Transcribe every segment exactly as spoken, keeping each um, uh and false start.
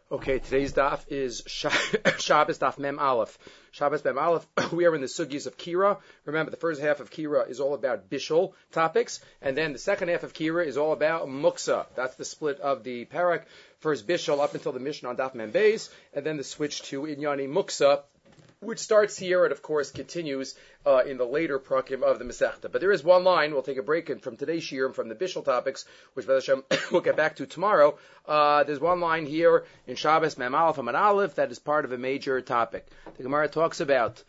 Okay, today's daf is Shabbos daf Mem Aleph. Shabbos Mem Aleph, we are in the sugyas of Kira. Remember, the first half of Kira is all about Bishul topics, and then the second half of Kira is all about Muksa. That's the split of the parak. First Bishul up until the Mishnah on daf Mem Beis, and then the switch to Inyani Muksa, which starts here and, of course, continues uh, in the later prakim of the Masechta. But there is one line, we'll take a break in from today's shiur and from the Bishul topics, which Hashem we'll get back to tomorrow. Uh, there's one line here in Shabbos, Mem Aleph, Amud Aleph, that is part of a major topic. The Gemara talks about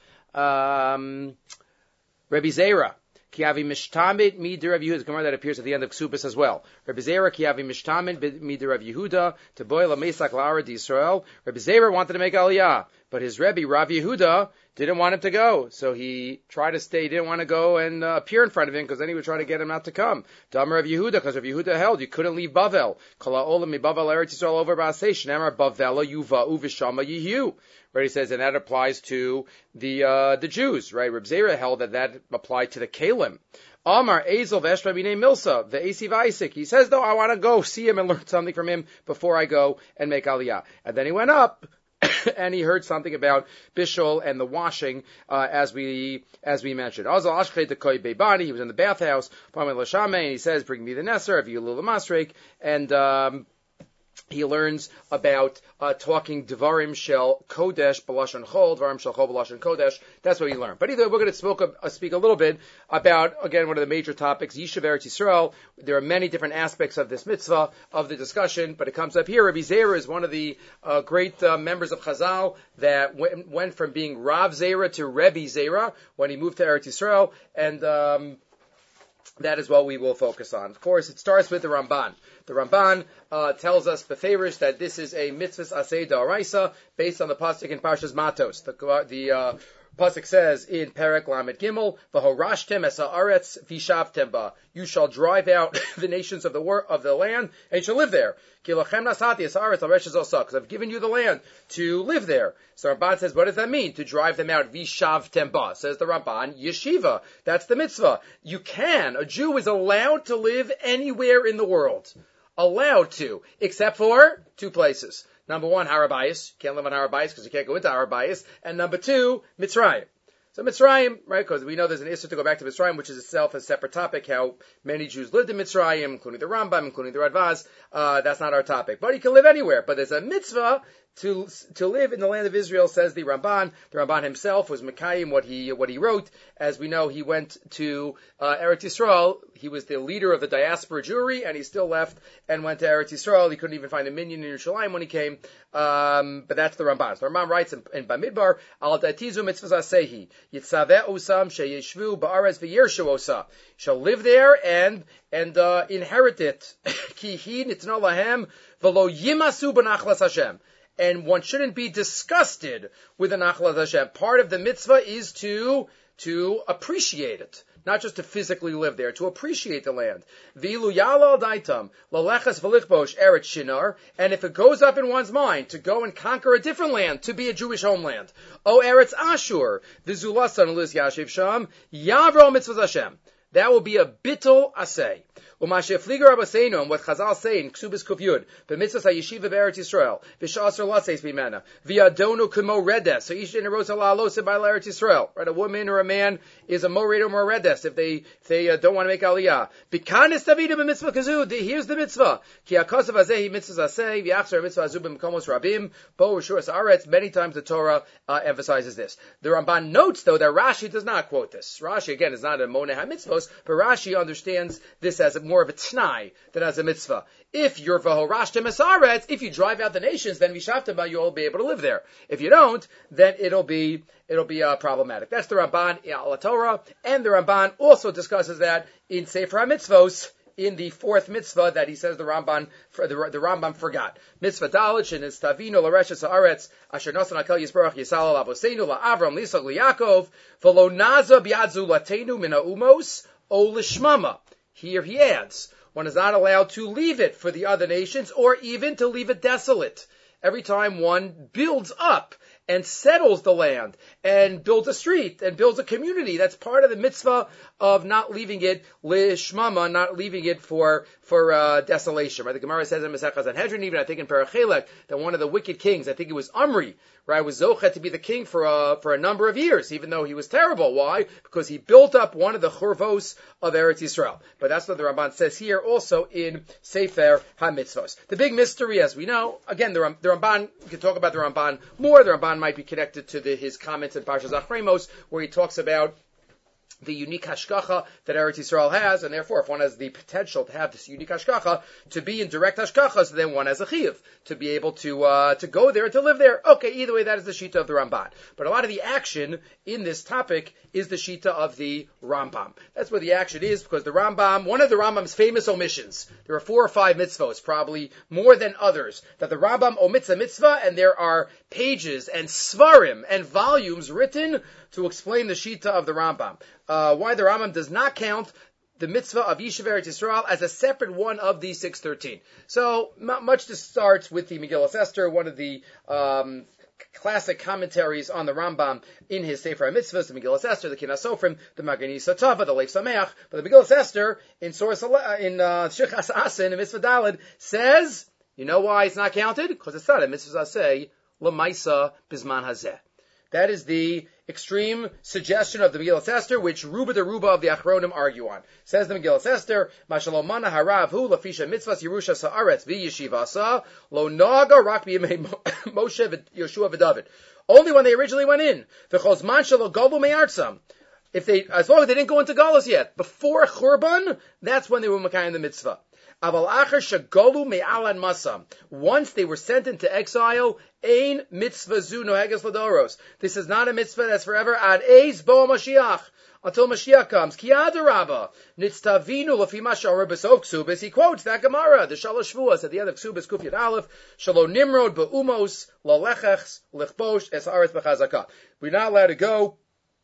um, Rebbe Zera. Kiavi Mishtamid Midir Rav Yehuda. The Gemara that appears at the end of Ksubis as well. Rebbe Zera Kiavi Mishtamid Midir Rav Yehuda to boil a Mesak Lara Yisrael. Rebbe Zera wanted to make Aliyah, but his Rebbe Rav Yehuda didn't want him to go, so he tried to stay. He didn't want to go and uh, appear in front of him because then he would try to get him not to come. Damar Rav Yehuda, because Rav Yehuda held you couldn't leave Bavel. Kala Olam mi Bavel Eretz Yisrael over Ba'asei Shneimar Bavela Yuva'u V'Shama Yihu. Right, he says, and that applies to the uh, the Jews, right? Reb Zera held that that applied to the Kalim. Amar Ezel Veshra B'nei Milsa, the Asiv Isaac. He says, though, I want to go see him and learn something from him before I go and make Aliyah. And then he went up, and he heard something about Bishul and the washing, uh, as we as we mentioned. Azal Ashkei Dekoi Beibani, he was in the bathhouse, Pamel Lashame, and he says, bring me the Nesser, if you little Masrek, and um he learns about uh, talking Devarim Shel Kodesh B'Lashon Chol, Devarim Shel Chol B'Lashon Kodesh. That's what he learned. But either we're going to speak, uh, speak a little bit about, again, one of the major topics, Yishuv Eretz Yisrael. There are many different aspects of this mitzvah, of the discussion, but it comes up here. Rabbi Zera is one of the uh, great uh, members of Chazal that went, went from being Rav Zera to Rebbe Zera when he moved to Eretz Yisrael, and um, that is what we will focus on. Of course, it starts with the Ramban. The Ramban uh, tells us beferish that this is a mitzvah aseh d'oraisa based on the pasuk in Parshas Matos. The, the uh, pasuk says in Perek Lamed Gimel, "V'horashtem es haaretz v'shavtem ba." You shall drive out the nations of the wor- of the land, and you shall live there. Ki lachem nasati es haaretz al reshes osa, because I've given you the land to live there. So Ramban says, what does that mean? To drive them out, v'shavtem ba. Says the Ramban, yeshiva. That's the mitzvah. You can. A Jew is allowed to live anywhere in the world. Allowed to, except for two places. Number one, Har HaBayis. Can't live on Har HaBayis because you can't go into Har HaBayis. And number two, Mitzrayim. So Mitzrayim, right, because we know there's an issue to go back to Mitzrayim, which is itself a separate topic, how many Jews lived in Mitzrayim, including the Rambam, including the Radvaz. Uh, that's not our topic. But you can live anywhere. But there's a mitzvah to to live in the land of Israel, says the Ramban. The Ramban himself was Mekayim, what he what he wrote. As we know, he went to uh, Eretz Yisrael. He was the leader of the diaspora Jewry, and he still left and went to Eretz Yisrael. He couldn't even find a minyan in Yerushalayim when he came. Um, but that's the Ramban. So the Ramban writes in, in Bamidbar, Al datizu mitzvah asehi yitzaveh osam sheyeshvu ba'aretz v'yershu osa. Shall live there and and uh, inherit it. Ki hi nitno lahem v'lo yimasu b'nachlas Hashem. And one shouldn't be disgusted with the Nachlas Hashem. Part of the mitzvah is to to appreciate it, not just to physically live there, to appreciate the land. V'ilu yala al daitam lalechas v'lichbosh eretz shinar. And if it goes up in one's mind to go and conquer a different land, to be a Jewish homeland, o eretz Ashur v'zulasan lis yashiv sham yavro mitzvah Hashem. That will be a bittul asay. Umashe fliger abaseinu, what Chazal say in Ksubis Kufyud, b'mitzvahs hayeshiva b'Eretz Yisrael, v'shasar latzeis b'mena, v'yadonu k'mo redes, so each in a rosa la'alose by Eretz Yisrael. Right, a woman or a man is a mored or more redes if they if they uh, don't want to make aliyah. B'kanis davida b'mitzvah kazu, here's the mitzvah. Ki akasav azehi mitzvahs asay, v'yachzar mitzvah azu b'mkomos rabim, bo r'shuras aretz. Many times the Torah uh, emphasizes this. The Ramban notes though that Rashi does not quote this. Rashi again is not a moneh ha-mitzvos, but Rashi understands this as a more of a t'nai than as a mitzvah. If you're v'horashtem es haaretz, if you drive out the nations, then v'shavtem ba, you'll be able to live there. If you don't, then it'll be it'll be uh, problematic. That's the Ramban in Al Torah, and the Ramban also discusses that in Sefer HaMitzvos, in the fourth mitzvah that he says the Ramban the, the Rambam forgot. Mitzvah Dalich and Istavino Lareshes Haaretz Asher Nasan Akel Yisbarach Yisal Avoseinu LaAvram Lisag LiYakov V'lo Naza B'Yadzu Latenu Min HaUmos O Lishmama. Here he adds, one is not allowed to leave it for the other nations or even to leave it desolate. Every time one builds up and settles the land and builds a street and builds a community. That's part of the mitzvah of not leaving it lishmama, not leaving it for for uh, desolation. Right? The Gemara says in Masechah Sanhedrin, even I think in Parachelek, that one of the wicked kings, I think it was Omri, right, was Zochet to be the king for a, for a number of years, even though he was terrible. Why? Because he built up one of the churvos of Eretz Yisrael. But that's what the Ramban says here, also in Sefer HaMitzvos. The big mystery, as we know, again, the, the Ramban, we can talk about the Ramban more. The Ramban might be connected to the, his comments in Parshas Achremos, where he talks about the unique hashkacha that Eretz Yisrael has, and therefore, if one has the potential to have this unique hashkacha, to be in direct hashkacha, so then one has a chiyuv, to be able to uh, to go there, to live there. Okay, either way, that is the shita of the Ramban. But a lot of the action in this topic is the shita of the Rambam. That's where the action is, because the Rambam, one of the Rambam's famous omissions, there are four or five mitzvos, probably more than others, that the Rambam omits a mitzvah, and there are pages and svarim and volumes written to explain the shita of the Rambam. Uh, why the Rambam does not count the mitzvah of Yishuv Eretz Yisrael as a separate one of the six thirteen. So, m- much this starts with the Megillas Esther, one of the um, classic commentaries on the Rambam in his Sefer HaMitzvahs, the Megillas Esther, the Kinas Sofrim, the Magen Yisatava, the Leif Sameach. But the Megillas Esther, in source in uh, Shechas Asin, in Mitzvah Daled, says, you know why it's not counted? Because it's not a Mitzvah Zaseh, L'maisa Bizman Hazeh. That is the extreme suggestion of the Megillas Esther, which Ruba de Ruba of the Achronim argue on. Says the Megillas Esther, Mashalomana harav hu lafisha mitzvahs Yerusha sa'aretz v'yeshivasa lo naga rak b'yimei Moshe Yeshua v'David. Only when they originally went in. V'chozman shelo galu me'artzam. If they, as long as they didn't go into Galus yet, before Churban, that's when they were Makayim the mitzvah. Aval acher shagolu me'alan masam. Once they were sent into exile, ein mitzvah zu noheges ladoros. This is not a mitzvah that's forever. Ad eis bo Mashiach. Until Mashiach comes. Ki adarabba. Nitztavinu lafi ma she'omer b'sof Ksubis. He quotes that Gemara, the Shalosh Shvuos, at the end of Ksubis Kuf Yud Aleph. Shalo nimrod ba'umos lalechechs lichbosh es aretz b'chazaka. We're not allowed to go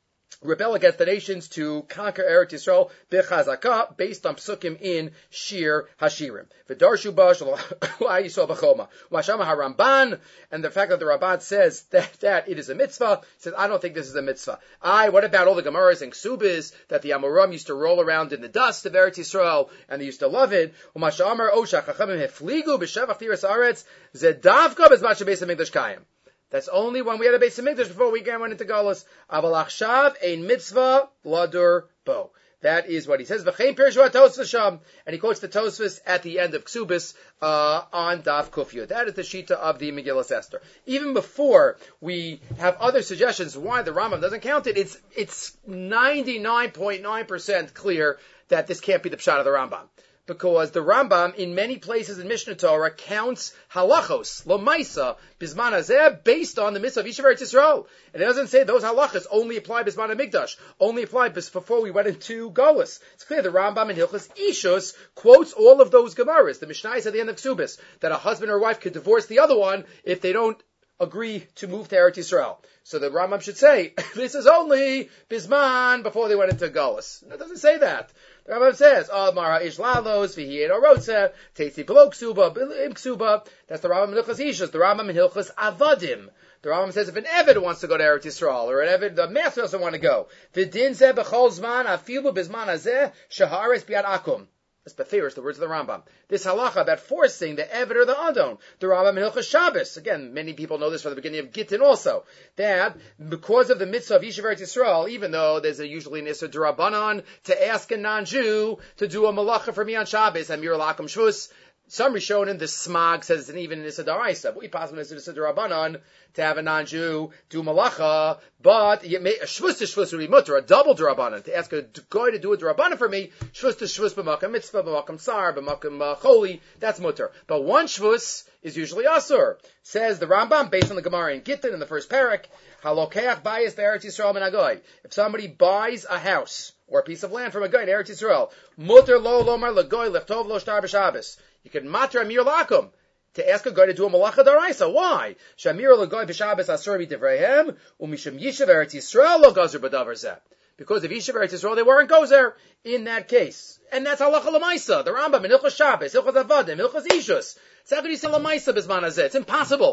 rebel against the nations to conquer Eretz Yisrael b'chazaka, based on psukim in Shir Hashirim. V'darshu bash l'ayisol b'choma. Mashama haRamban, and the fact that the Ramban says that, that it is a mitzvah, says, I don't think this is a mitzvah. I, what about all the Gemaras and Ksubis that the Amoram used to roll around in the dust of Eretz Yisrael, and they used to love it? U'mashamar osha chachamim hefligu b'shevach tiras aretz zedavka b'zman shebeis hamikdash kayim. That's only when we had a Beis Hamikdash before we went into Galus. Aval achshav ein mitzvah ladur bo. That is what he says. V'chein pirshu ha-Tosfos sham, and he quotes the Tosfos at the end of Ksubis uh, on Daf Kufyu. That is the shita of the Megillas Esther. Even before we have other suggestions why the Rambam doesn't count it, it's it's ninety-nine point nine percent clear that this can't be the pshat of the Rambam. Because the Rambam, in many places in Mishnah Torah, counts halachos, lomaisa, bisman hazeh, based on the mitzvah of Yishuv Eretz Yisrael. And it doesn't say those halachos only apply bisman hamikdash, only apply before we went into Golus. It's clear the Rambam in Hilchos Ishus quotes all of those Gemaras. The Mishnah is at the end of Ksubis, that a husband or wife could divorce the other one if they don't agree to move to Eretz Yisrael. So the Rambam should say, this is only bisman before they went into Golus. It doesn't say that. The Rambam says, "Oh, Mara ish lalos v'hiyin orotze teitzi below ksuba im ksuba." That's the Rambam in Hilchos Ishus. The Rambam in Hilchos Avadim. The Rambam says if an Eved wants to go to Eretz Yisrael, or an Eved, the master doesn't want to go, v'din zeh b'chol zman afilu b'zman hazeh shaharis biad akum. That's Beferish, the words of the Rambam. This halacha about forcing the Eved or the Adon, the Rambam in Hilchos Shabbos. Again, many people know this from the beginning of Gittin also. That because of the mitzvah of Yishuv Eretz Yisrael, even though there's a, usually an Issa D'Rabbanan to ask a non-Jew to do a malacha for me on Shabbos, Amir Lakum Shvus, some Rishonim, the Smag says it's even an Issa D'Oraisa. We possibly it's an Issa D'Rabbanan to have a non-Jew do malacha, but a shvus to shvus would be mutter, a double D'Rabbanan, to ask a guy to do a D'Rabbanan for me, shvus to shvus b'makam mitzvah, b'makam sar, b'makam uh, choli, that's mutter. But one shvus is usually asur. Says the Rambam, based on the Gemara in Gittin in the first parak, halokeach bayis be'eretz Yisrael min hagoy. If somebody buys a house or a piece of land from a guy in Eretz Yisrael, mutter lo lomar legoy leftov lo shtar b'Shabbos. You can matter amir lakum, to ask a guy to do a malacha daraisa. Why? Shamir legoy b'Shabbos asur b'divreihem, umisham yishav Eretz Yisrael lo gazer b'davar zeh. Because if Yishuv Eretz Yisrael, they weren't gozer in that case. And that's halacha l'maisa. The Rambam in Hilchos Shabbos, Hilchos Avadim, Hilchos Ishus. It's how could you say l'maisa b'zman hazeh? It's impossible. The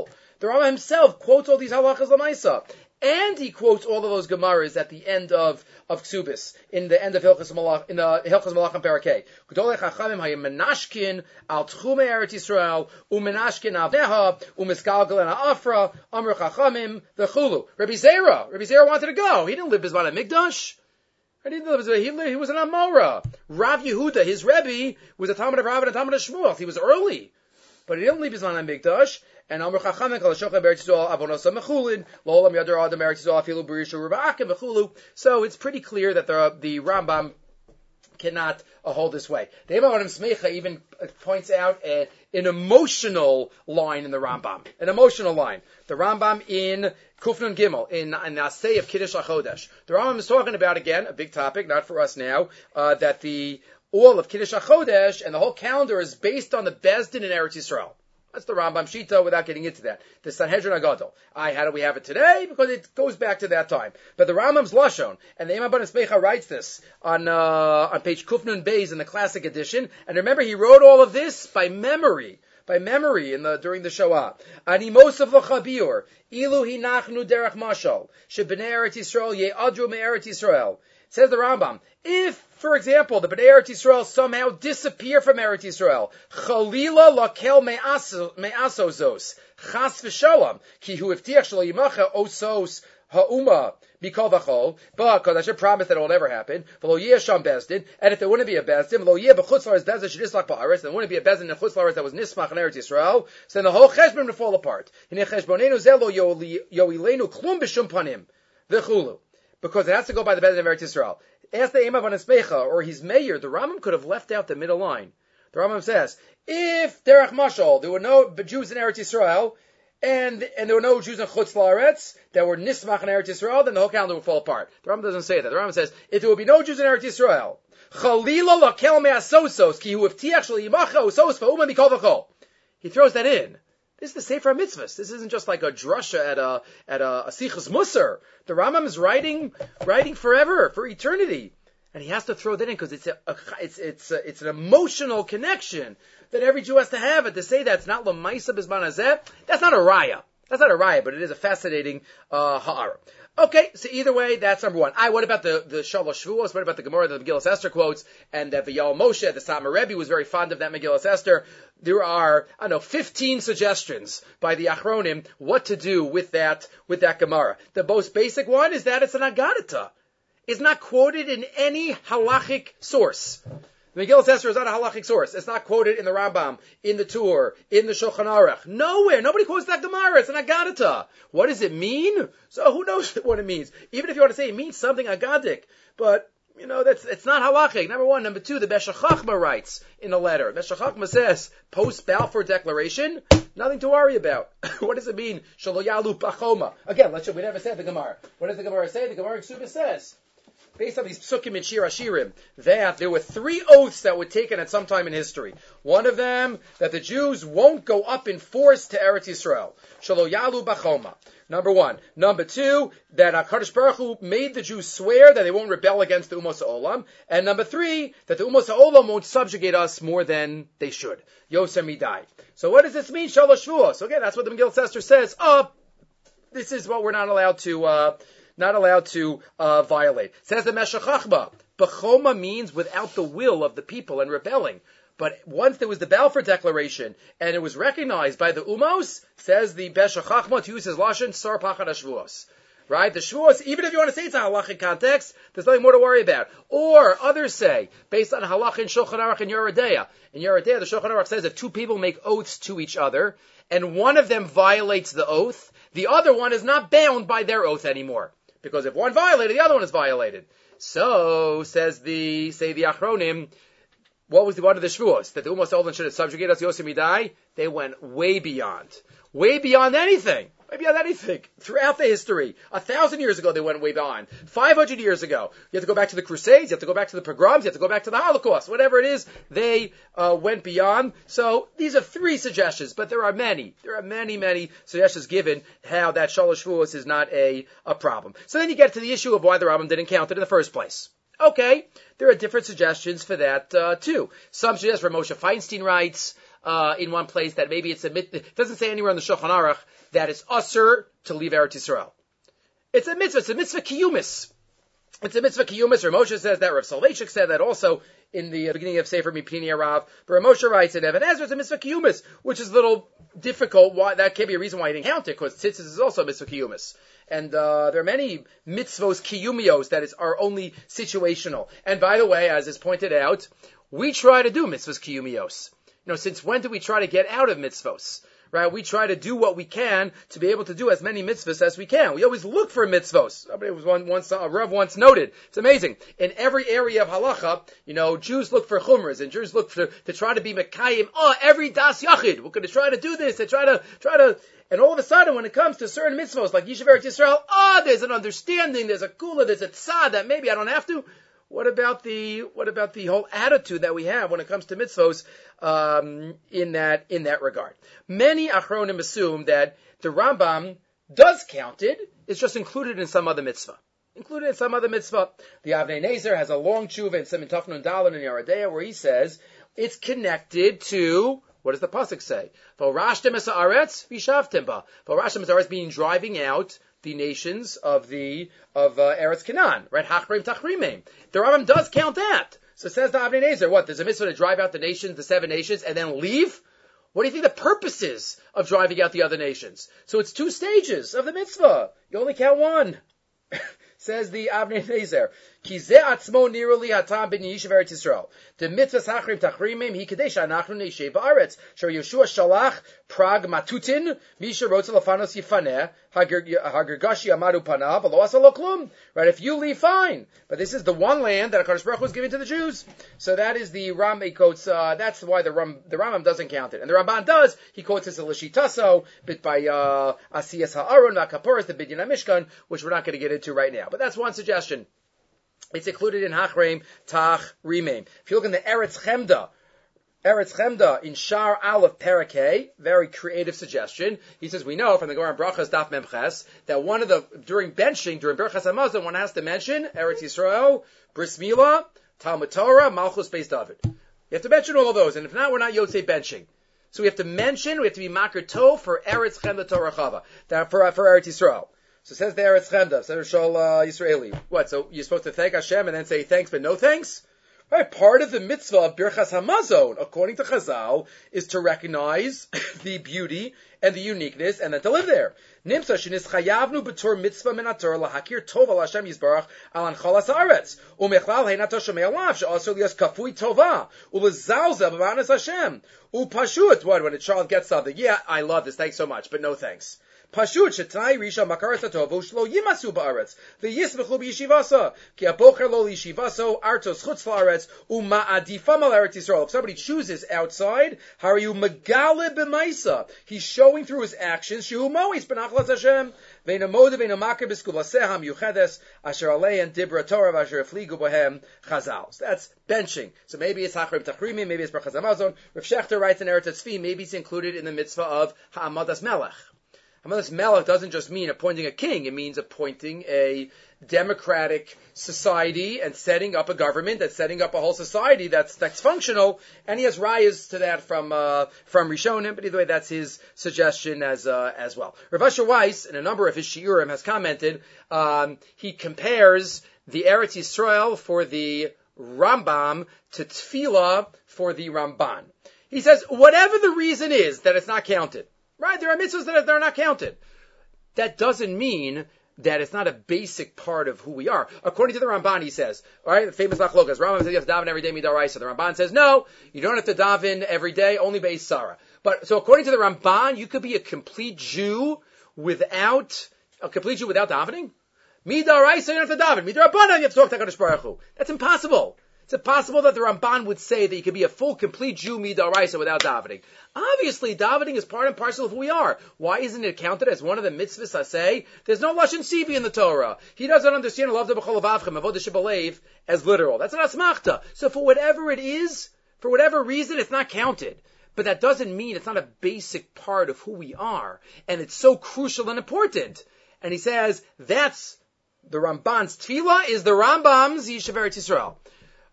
The Rambam himself quotes all these halachas l'maisa. And he quotes all of those Gemaras at the end of, of Ksubis, in the end of Hilchas Malach, in the Hilchas Malachim Parakeh. Gedolei Chachamim hayim menashkin al tchumei Eretz Yisrael, umenashkin al neha, umisgalgal and afra, amr Chachamim, v'chulu. Rabbi Zera, Rabbi Zera wanted to go. He didn't live Bizman HaMikdash. He didn't live, he, lived, he was an Amora. Rav Yehuda, his Rebbe, was a Talmud of Rav and a Talmud of Shmuel. He was early. But he didn't leave Bizman HaMikdash. And Amr Chachamim kol hashochem b'Eretz Yisrael avonosa mechulin lo olam yadar adam Eretz Yisrael afilu b'rishu rubakim mechulu. So it's pretty clear that the the Rambam cannot uh, hold this way. The Emanim Smecha even points out a, an emotional line in the Rambam, an emotional line. The Rambam in Kufnun Gimel in in the Asay of Kiddush HaChodesh. The Rambam is talking about again a big topic, not for us now, uh, that the all of Kiddush HaChodesh and the whole calendar is based on the Bezdin in Eretz Yisrael. That's the Rambam Shita without getting into that. The Sanhedrin Agadol. I, how do we have it today? Because it goes back to that time. But the Rambam's Lashon, and the Imam Ban Esmecha writes this on, uh, on page Kufnun Beis in the classic edition. And remember, he wrote all of this by memory. By memory in the, during the Shoah. Ani Mosav L'Chabiur, Ilu Hinachnu Derech Mashal, Shebnei Eretz Yisrael Ye'adru Me'eretz Yisrael. Says the Rambam, if, for example, the Bnei Eretz Yisrael somehow disappear from Eretz Yisrael, Chalila lakel me'asozos, chas v'shalom, ki hu iftiach shelo yimacha osos ha'uma mikol v'chol, but because I should promise that it will never happen, v'lo yeh sham bezdin, and if there wouldn't be a bezdin, v'lo yeh b'chutz la'aretz bezdin shenislach ba'aretz, and there wouldn't be a bezdin in chutz la'aretz that was nismach in Eretz Yisrael, so then the whole cheshbon would fall apart. Hinei cheshbonenu zeh lo yoilenu klum b'shum panim, v'chulu. Because it has to go by the Bezdin of Eretz Yisrael. Ask the Emav on Esmecha, or his mayor, the Rambam could have left out the middle line. The Rambam says, if Derech Mashal, there were no Jews in Eretz Yisrael, and and there were no Jews in Chutz La'aretz that were Nismach in Eretz Yisrael, then the whole calendar would fall apart. The Rambam doesn't say that. The Rambam says, if there would be no Jews in Eretz Yisrael, Chalila lakel me'asosos, ki hu iftiach shel yimacha osos v'uma mikol v'chol. He throws that in. This is the Sefer HaMitzvahs. This isn't just like a drasha at a at a, a Sichas Musar. The Rambam is writing writing forever, for eternity, and he has to throw that in because it's a, a it's it's a, it's an emotional connection that every Jew has to have. And to say that's not Lamaisa Bizman Hazeh, that's not a raya. That's not a raya, but it is a fascinating uh, ha'ara. Okay, so either way, that's number one. I, what about the, the Shalosh Shavuos? What about the Gemara that the Megillas Esther quotes? And that the Yal Moshe, the Satmar Rebbe, was very fond of that Megillas Esther. There are, I don't know, fifteen suggestions by the Achronim what to do with that, with that Gemara. The most basic one is that it's an Agadita. It's not quoted in any halachic source. The Megillas Esther is not a halachic source. It's not quoted in the Rambam, in the Tur, in the Shulchan Aruch. Nowhere. Nobody quotes that Gemara. It's an Agadita. What does it mean? So who knows what it means? Even if you want to say it means something Agadic. But, you know, that's it's not halachic. Number one. Number two, the Besha Chachma writes in a letter. Besha Chachma says, post-Balfour Declaration, nothing to worry about. What does it mean? Shelo yalu b'choma. Again, let's show, we never said the Gemara. What does the Gemara say? The Gemara Ksubis says, based on these psukim and shir hashirim, that there were three oaths that were taken at some time in history. One of them, that the Jews won't go up in force to Eretz Yisrael. Shelo yalu b'choma. Number one. Number two, that HaKadosh Baruch Hu made the Jews swear that they won't rebel against the Umos HaOlam. And number three, that the Umos HaOlam won't subjugate us more than they should. Yosem Midai. So what does this mean? Shalosh Shavuos. So again, that's what the Megillas Esther says. Oh, this is what we're not allowed to, uh, not allowed to, uh, violate. Says the Meshech Chachma. B'choma means without the will of the people and rebelling. But once there was the Balfour Declaration, and it was recognized by the Umos, says the Besha Chachma, to use his Lashon, Sar Pachad HaShavuos. Right? The Shavuos, even if you want to say it's a halachic context, there's nothing more to worry about. Or, others say, based on halach in Shulchan Aruch and Yeridea. In Yeridea, the Shulchan Aruch says if two people make oaths to each other, and one of them violates the oath, the other one is not bound by their oath anymore. Because if one violated, the other one is violated. So, says the, say the Achronim, what was the one of the Shavuos? That the Umos HaOlam should have subjugated us, Yosem Midai? They went way beyond. Way beyond anything. Way beyond anything. Throughout the history. A thousand years ago, they went way beyond. Five hundred years ago. You have to go back to the Crusades, you have to go back to the pogroms, you have to go back to the Holocaust. Whatever it is, they uh, went beyond. So, these are three suggestions, but there are many. There are many, many suggestions given how that Shalosh Shavuos is not a, a problem. So then you get to the issue of why the Rambam didn't count it in the first place. Okay, there are different suggestions for that uh, too. Some suggest, Rav Moshe Feinstein writes, uh, in one place that maybe it's a mit- it doesn't say anywhere in the Shulchan Aruch that it's usher to leave Eretz Yisrael. It's a mitzvah. It's a mitzvah kiyumis. It's a mitzvah kiyumis. Rav Moshe says that. Rav Soloveitchik said that also in the beginning of Sefer Mipini Arav. But Rav Moshe writes in Even HaEzer, it's a mitzvah kiyumis, which is a little difficult. Why that can't be a reason why he didn't count it, because tzitzis is also a mitzvah kiyumis. And uh, there are many mitzvos kiyumios that is, are only situational. And by the way, as is pointed out, we try to do mitzvos kiyumios. You know, since when do we try to get out of mitzvos? Right? We try to do what we can to be able to do as many mitzvahs as we can. We always look for mitzvos. It was one, once, a Rav once noted. It's amazing. In every area of halacha, you know, Jews look for chumras and Jews look for, to try to be mekayim. Oh, every das yachid. We're going to try to do this. They try to, try to, and all of a sudden when it comes to certain mitzvos like Yishuv Eretz Yisrael, oh, there's an understanding, there's a kula, there's a tzad that maybe I don't have to. What about the what about the whole attitude that we have when it comes to mitzvos um, in that in that regard? Many achronim assume that the Rambam does count it; it's just included in some other mitzvah. Included in some other mitzvah. The Avnei Nezer has a long tshuva in Siman Taf Nun Daled in Yeridea where he says it's connected to, what does the pasuk say? V'orashtem es haaretz v'shavtem ba. V'orashtem es haaretz being driving out the nations of the of uh, Eretz Canaan, right? Hachrim tachrimim. The Rambam does count that. So says the Avnei Nezer, what? There's a mitzvah to drive out the nations, the seven nations, and then leave? What do you think the purpose is of driving out the other nations? So it's two stages of the mitzvah. You only count one. Says the Avnei Nezer, Ki ze atzmo niru li hatam ben yishuv Eretz Yisrael. The mitzvahs hachrim tachrimim hi kadei she'anachnu neishev ba'aretz. Shor Yeshua shalach prag matutin misha rotza lefanos yifaneh hagergashi amadu panav v'lo asa lo klum. Right? If you leave, fine. But this is the one land that HaKadosh Baruch Hu was given to the Jews. So that is the Ram quotes. Uh, that's why the Ram the Rambam doesn't count it, and the Ramban does. He quotes this a Lishitaso bit by uh, Asiyas Ha'aron V'Kaporos the Binyan HaMishkan, which we're not going to get into right now. But that's one suggestion. It's included in Hachreim Tach Rimim. If you look in the Eretz Chemda, Eretz Chemda in Shar Aleph Parakeh, very creative suggestion. He says we know from the Gemara Brachas Daf Memches that one of the during benching during Berachas Hamazon one has to mention Eretz Yisrael, Bris Milah, Talmud Torah, Malchus Beis David. You have to mention all of those, and if not, we're not Yotzei benching. So we have to mention, we have to be Makar Tov for Eretz Chemda Torah Chava, that for for Eretz Yisrael. So says the Eretz Chemda, says Shal uh, Yisraeli. What? So you're supposed to thank Hashem and then say thanks, but no thanks? Right? Part of the mitzvah of Birchas Hamazon, according to Chazal, is to recognize the beauty and the uniqueness and then to live there. Nimsa shenis chayavnu b'tor mitzvah min haTorah lahakir tov al Hashem Yisbarach al anchalas haaretz umechlal heinato shomei alav she'aso lias kafui tova ulezalzel b'manas Hashem upashut. What? When a child gets something, yeah, I love this, thanks so much, but no thanks. Pashut shetnai risha makaras hatovo shlo yimasu ba'aretz v'yismechu b'yishivasa ki abocher lo liyishivaso artos chutz la'aretz uma'adifam al Eretz Yisrael. If somebody chooses outside, harayu megale b'maisa. He's showing through his actions shehu mois benachlas Hashem ve'ina moda ve'ina makar b'skulaseham yuchedes asher alein dibra Torah v'asher efligu bohem Chazal. So that's benching. So maybe it's hachrim tachrimi, maybe it's Birchas Hamazon. Rav Shechter writes in Eretz Tzvi, maybe it's included in the mitzvah of ha'amadas melech. Hamadas Melech doesn't just mean appointing a king, it means appointing a democratic society and setting up a government that's setting up a whole society that's that's functional, and he has rayas to that from uh, from Rishonim, but either way, that's his suggestion as uh, as well. Rav Asher Weiss, in a number of his shiurim, has commented, um, he compares the Eretz Yisrael for the Rambam to Tefillah for the Ramban. He says, whatever the reason is that it's not counted, right? There are mitzvahs that are not counted. That doesn't mean that it's not a basic part of who we are. According to the Ramban, he says, all right, the famous Lachlokas, Rambam says you have to daven every day midaraisa. The Ramban says, no, you don't have to daven every day, only beis Sarah. But, so according to the Ramban, you could be a complete Jew without, a complete Jew without davening? Midaraisa, you don't have to daven. Midarabana, you have to talk to HaKadosh Baruch Hu. That's impossible. It's impossible that the Ramban would say that you could be a full, complete Jew midaraisa without davening. Obviously, davening is part and parcel of who we are. Why isn't it counted as one of the mitzvahs I say? There's no Lashon Sivi in the Torah. He doesn't understand Alav B'chol Avavchem, Avodah Shebalev, as literal. That's an asmachta. So for whatever it is, for whatever reason, it's not counted. But that doesn't mean it's not a basic part of who we are. And it's so crucial and important. And he says, that's the Ramban's tefillah is the Rambam's Yishuv Eretz Yisrael.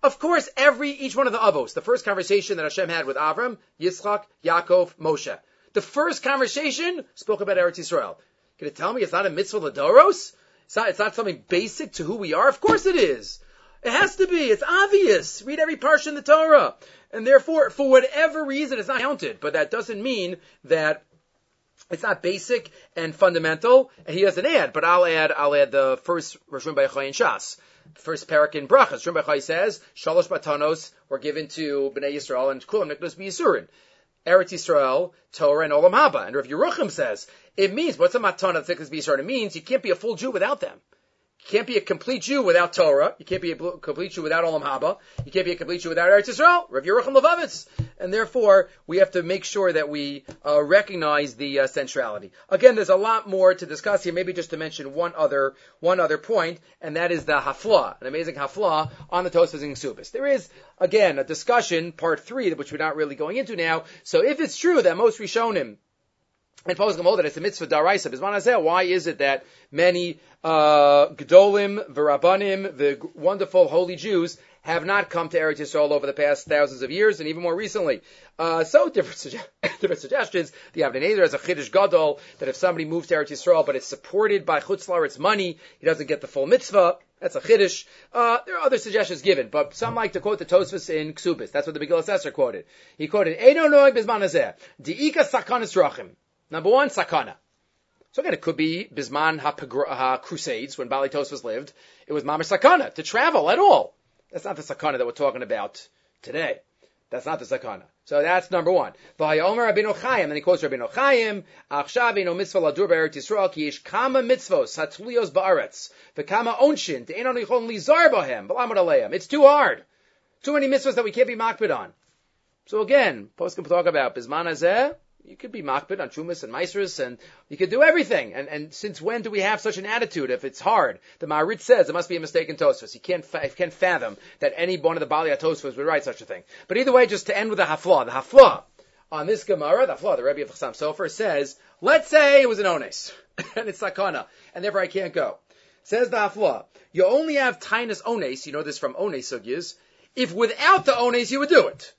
Of course, every, each one of the avos, the first conversation that Hashem had with Avram, Yitzchak, Yaakov, Moshe. The first conversation spoke about Eretz Yisrael. Can you tell me it's not a mitzvah l'doros? It's not, it's not something basic to who we are? Of course it is. It has to be. It's obvious. Read every parsha in the Torah. And therefore, for whatever reason, it's not counted. But that doesn't mean that it's not basic and fundamental. And he doesn't add. But I'll add, I'll add the first Rishon B'Yachai in Shas. First parak in Brachas. Rishon B'Yachai says, Shalosh Batanos were given to Bnei Yisrael and Kulam Nikdos B'Yisurin. Eretz Yisrael, Torah, and Olam Haba. And Rav Yerucham says, it means, what's a matana that Nikdos B'Yisurin? It means you can't be a full Jew without them. You can't be a complete Jew without Torah. You can't be a complete Jew without Olam Haba. You can't be a complete Jew without Eretz Yisrael. Rav Yerucham Levavitz. And therefore, we have to make sure that we uh, recognize the uh, centrality. Again, there's a lot more to discuss here. Maybe just to mention one other one other point, and that is the hafla, an amazing hafla on the Tosfos and Ksubis. There is, again, a discussion, part three, which we're not really going into now. So if it's true that most Rishonim and poskim hold that it's a mitzvah daraisa, Bisman Hazeh, why is it that many uh, Gedolim, V'Rabbanim, the wonderful holy Jews, have not come to Eretz Yisrael over the past thousands of years, and even more recently? Uh, so different, suge- different suggestions. The Avnei Nezer has a Chiddush Gadol, that if somebody moves to Eretz Yisrael, but it's supported by Chutz La'aretz money, he doesn't get the full mitzvah. That's a Chiddush. Uh, there are other suggestions given, but some like to quote the Tosfos in Ksubis. That's what the Megillah Esther quoted. He quoted, Eino Noi Bisman Hazeh, Di'ika Sakanas Rachim. Number one, sakana. So again, it could be Bisman ha-Crusades, when Bali Tosfos lived. It was Mamash sakana, to travel at all. That's not the sakana that we're talking about today. That's not the sakana. So that's number one. V'hayomer Rabbeinu Chaim, and he quotes Rabbeinu Chaim, Achshav eino mitzvah ladur b'Eretz Yisrael, ki yesh kama mitzvos hatlios ba'aretz, v'kama onshin, te'enon yichon lizar b'hem, b'lamod aleim. It's too hard. Too many mitzvahs that we can't be makbid on. So again, poskim talk about Bisman Hazeh. You could be makbid on Trumas and Maisrus, and you could do everything. And, and since when do we have such an attitude if it's hard? The Ma'arit says it must be a mistake in Tosfos. You can't, fa- you can't fathom that any one of the Bali Tosfos would write such a thing. But either way, just to end with the hafla. The hafla on this Gemara, the hafla, the Rebbe of Chassam Sofer says, let's say it was an ones, and it's sakana, and therefore I can't go. Says the hafla, you only have tainus ones, you know this from ones sugyas, if without the ones you would do it.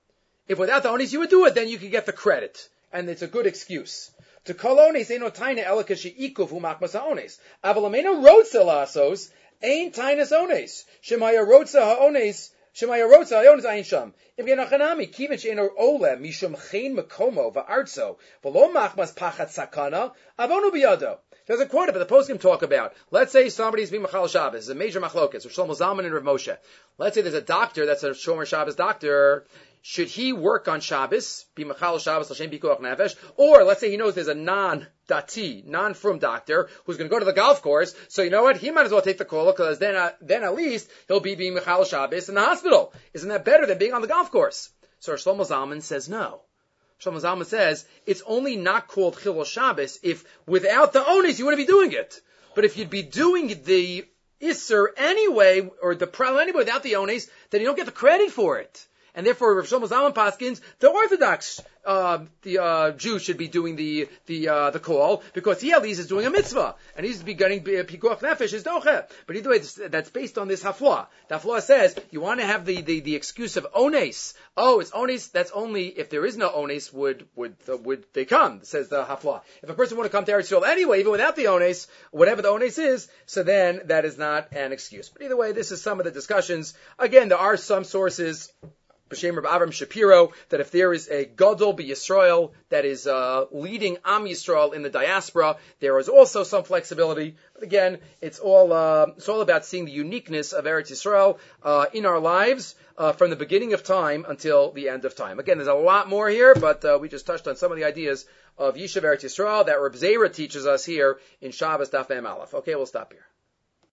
If without the ones you would do it, then you could get the credit. And it's a good excuse. To kol ones eino taina ela kashe'ikuv hu makmas ha'ones. Aval amena rotza lasos ein tainas ones. Shemaya rotza ha'ones. Shemaya rotza ha'ones ein sham. If you're nachanami, kivin she'eno ole mishum chen mekomo va'artzo v'lo makmas pachat sakana avonu biyado. There's a quote, but the poskim talk about. Let's say somebody's being Machal Shabbos. It's a major machlokas. Or Shlomo Zalman and Rav Moshe. Let's say there's a doctor that's a Shomer Shabbos doctor. Should he work on Shabbos, be Machal Shabbos, L'Shem Pikuach Nefesh, or let's say he knows there's a non-dati, non-frum doctor who's going to go to the golf course, so you know what, he might as well take the call, because then, uh, then at least he'll be being Machal Shabbos in the hospital. Isn't that better than being on the golf course? So Shlomo Zalman says no. Shlomo Zalman says it's only not called Chilul Shabbos if without the ones you wouldn't be doing it. But if you'd be doing the Isser anyway, or the problem anyway without the ones, then you don't get the credit for it. And therefore, Rav Shlomo Zalman paskins, the Orthodox uh, the uh, Jew should be doing the the uh, the call, because he at least is doing a mitzvah, and he's beginning pikuach nefesh is doche. But either way, that's based on this hafla. The hafla says you want to have the, the, the excuse of ones. Oh, it's ones. That's only if there is no ones would would uh, would they come? Says the hafla. If a person want to come to Eretz Yisrael anyway, even without the ones, whatever the ones is, so then that is not an excuse. But either way, this is some of the discussions. Again, there are some sources. B'Shem Reb Avram Shapiro, that if there is a Gadol B'Yisrael that is uh, leading Am Yisrael in the diaspora, there is also some flexibility. But again, it's all uh, it's all about seeing the uniqueness of Eretz Yisrael uh, in our lives uh, from the beginning of time until the end of time. Again, there's a lot more here, but uh, we just touched on some of the ideas of Yishuv Eretz Yisrael that Reb Zera teaches us here in Shabbos Daf Mem Aleph. Okay, we'll stop here.